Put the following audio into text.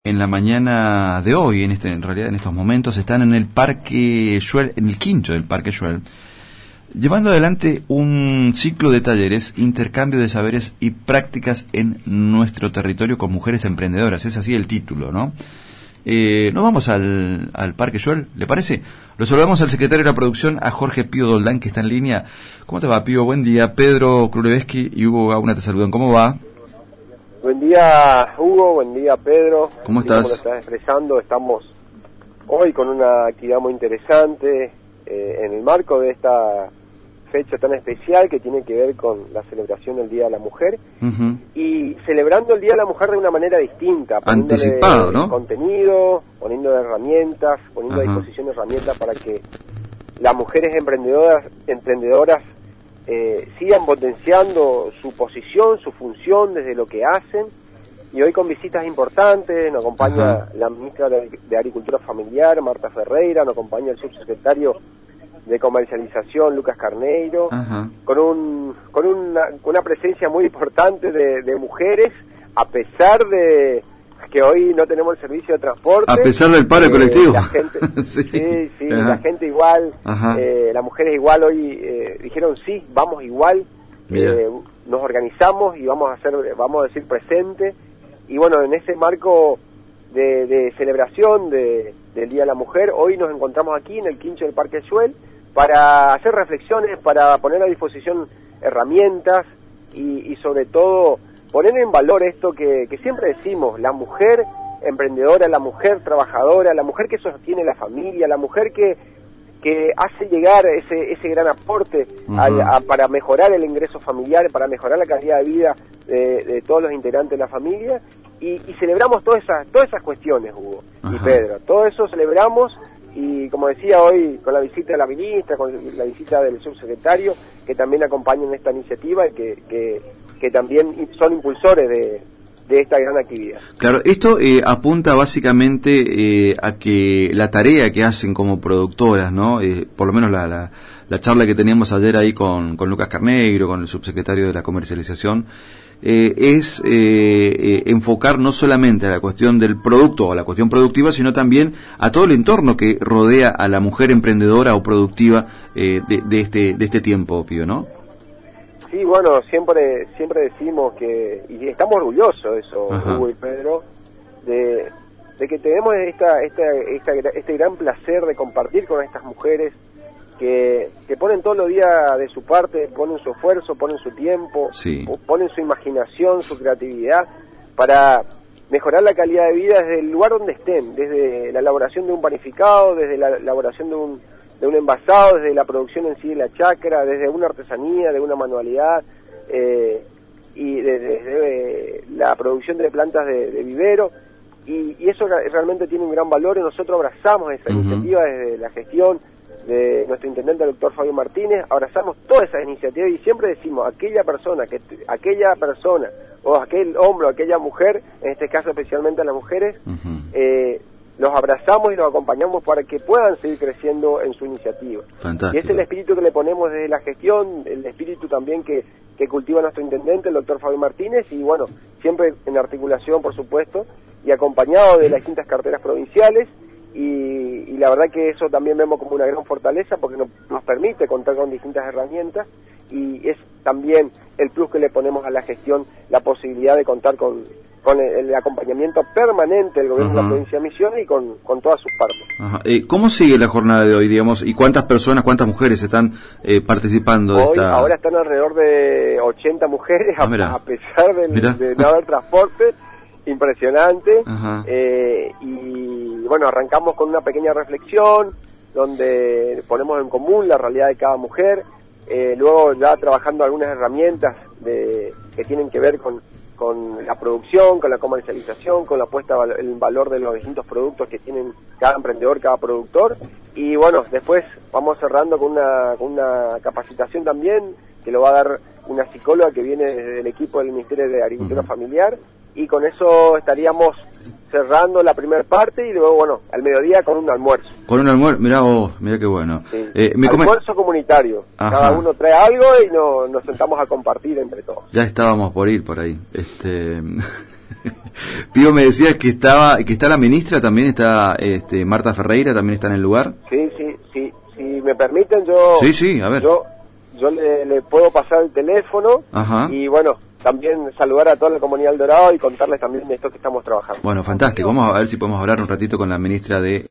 En la mañana de hoy, en realidad en estos momentos, están en el Parque Güell, en el quincho del Parque Güell, llevando adelante un ciclo de talleres, intercambio de saberes y prácticas en nuestro territorio con mujeres emprendedoras. Es así el título, ¿no? Nos vamos al Parque Güell, ¿le parece? Lo saludamos al secretario de la producción, a Jorge Pío Doldán, que está en línea. ¿Cómo te va, Pío? Buen día. Pedro Krulewski y Hugo Gauna te saludan. ¿Cómo va? Buen día, Hugo. Buen día, Pedro. ¿Cómo estás? Como lo estás expresando, estamos hoy con una actividad muy interesante en el marco de esta fecha tan especial que tiene que ver con la celebración del Día de la Mujer. Uh-huh. Y celebrando el Día de la Mujer de una manera distinta, anticipado, ¿no? Contenido, poniendo herramientas, poniendo a disposición herramientas para que las mujeres emprendedoras sigan potenciando su posición, su función desde lo que hacen. Y hoy con visitas importantes, nos acompaña la ministra de Agricultura Familiar, Marta Ferreira, nos acompaña el subsecretario de Comercialización, Lucas Carneiro, con una presencia muy importante de mujeres, a pesar de que hoy no tenemos el servicio de transporte. A pesar del paro colectivo. La gente, sí, la gente igual, las mujeres igual hoy dijeron sí, vamos igual, nos organizamos y vamos a decir presente. Y bueno, en ese marco de celebración del Día de la Mujer, hoy nos encontramos aquí en el quincho del Parque Güell para hacer reflexiones, para poner a disposición herramientas y sobre todo poner en valor esto que siempre decimos, la mujer emprendedora, la mujer trabajadora, la mujer que sostiene la familia, la mujer que hace llegar ese gran aporte para mejorar el ingreso familiar, para mejorar la calidad de vida de todos los integrantes de la familia, y celebramos todas esas cuestiones, Hugo y Pedro, todo eso celebramos. Y como decía hoy, con la visita de la ministra, con la visita del subsecretario, que también acompañan esta iniciativa y que también son impulsores de esta gran actividad. Claro, esto apunta básicamente a que la tarea que hacen como productoras, ¿no? Por lo menos la charla que teníamos ayer ahí con Lucas Carneiro, con el subsecretario de la Comercialización, es enfocar no solamente a la cuestión del producto o a la cuestión productiva, sino también a todo el entorno que rodea a la mujer emprendedora o productiva de este tiempo, Pío, ¿no? Sí, bueno, siempre decimos que, y estamos orgullosos de eso, Hugo y Pedro, de que tenemos este gran placer de compartir con estas mujeres que ponen todos los días de su parte, ponen su esfuerzo, ponen su tiempo, ponen su imaginación, su creatividad para mejorar la calidad de vida desde el lugar donde estén, desde la elaboración de un panificado, desde la elaboración de un envasado, desde la producción en sí de la chacra, desde una artesanía, de una manualidad, y desde la producción de plantas de vivero, y eso realmente tiene un gran valor, y nosotros abrazamos esa iniciativa desde la gestión de nuestro intendente, el doctor Fabio Martínez, abrazamos todas esas iniciativas y siempre decimos, aquella persona o aquel hombre o aquella mujer, en este caso especialmente a las mujeres, los abrazamos y los acompañamos para que puedan seguir creciendo en su iniciativa. Fantástico. Y ese es el espíritu que le ponemos desde la gestión, el espíritu también que cultiva nuestro intendente, el doctor Fabio Martínez, y bueno, siempre en articulación, por supuesto, y acompañado de las distintas carteras provinciales, y la verdad que eso también vemos como una gran fortaleza porque nos permite contar con distintas herramientas, y es también el plus que le ponemos a la gestión, la posibilidad de contar con el acompañamiento permanente del gobierno de la provincia de Misiones y con todas sus partes. ¿Cómo sigue la jornada de hoy, digamos, y cuántas mujeres están participando de esta? Ahora están alrededor de 80 mujeres, a pesar de no haber transporte, impresionante, y bueno, arrancamos con una pequeña reflexión, donde ponemos en común la realidad de cada mujer, luego ya trabajando algunas herramientas que tienen que ver con la producción, con la comercialización, con la puesta en valor de los distintos productos que tienen cada emprendedor, cada productor, y bueno, después vamos cerrando con una capacitación también, que lo va a dar una psicóloga que viene del equipo del Ministerio de Agricultura Familiar, y con eso estaríamos cerrando la primera parte y luego, bueno, al mediodía con un almuerzo. Con un almuerzo, mirá qué bueno. Sí. Almuerzo comunitario. Cada uno trae algo y nos sentamos a compartir entre todos. Ya estábamos por ir por ahí. Pío, me decías que está la ministra, también está Marta Ferreira, también está en el lugar. Sí, si me permiten, yo a ver. Yo le puedo pasar el teléfono. Ajá. Y bueno, también saludar a toda la comunidad del Dorado y contarles también de esto que estamos trabajando. Bueno, fantástico. Vamos a ver si podemos hablar un ratito con la ministra de